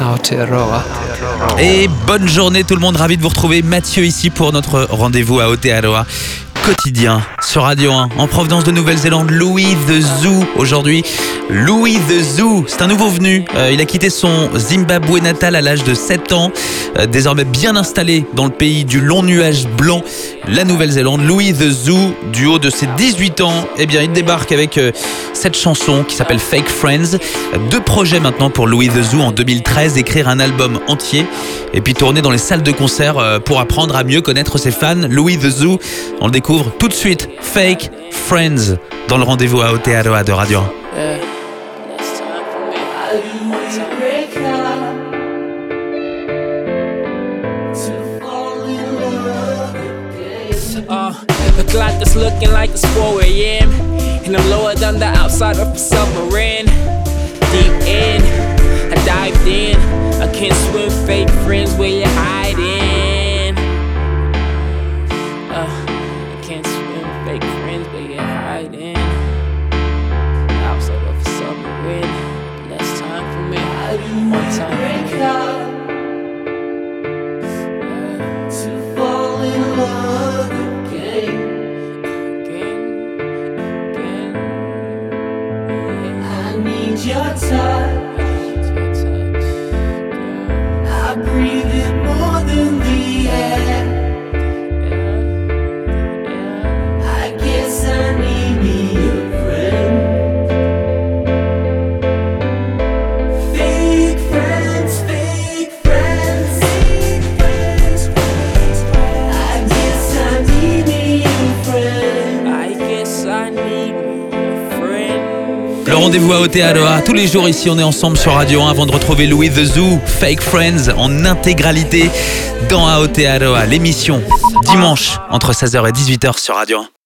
Aotearoa. Et bonne journée tout le monde, ravi de vous retrouver. Mathieu ici pour notre rendez-vous à Aotearoa quotidien sur Radio 1 en provenance de Nouvelle-Zélande. Louis The Zoo aujourd'hui. Louis The Zoo, c'est un nouveau venu. Il a quitté son Zimbabwe natal à l'âge de 7 ans. Désormais bien installé dans le pays du long nuage blanc, la Nouvelle-Zélande. Louis The Zoo, du haut de ses 18 ans, eh bien, il débarque avec cette chanson qui s'appelle Fake Friends. 2 projets maintenant pour Louis The Zoo en 2013, écrire un album entier et puis tourner dans les salles de concert pour apprendre à mieux connaître ses fans. Louis The Zoo, on le découvre tout de suite. Fake Friends dans le rendez-vous à Aotearoa de Radio 1. The clock is looking like it's 4 a.m. And I'm lower than the outside of a submarine. Deep in, I dived in. I can't swim, fake friends, where you hiding? I can't swim, fake friends, where you hiding? Outside of a submarine. Last time for me, one time for me. To fall in love again. Your touch, I breathe it more than the air. I guess I need me a friend. Fake friends, fake friends, fake friends. I guess I need me a friend. I guess I need me a friend. Le rendez-vous à Aotearoa, tous les jours ici on est ensemble sur Radio 1 avant de retrouver Louis The Zoo, Fake Friends en intégralité dans Aotearoa, l'émission dimanche entre 16h et 18h sur Radio 1.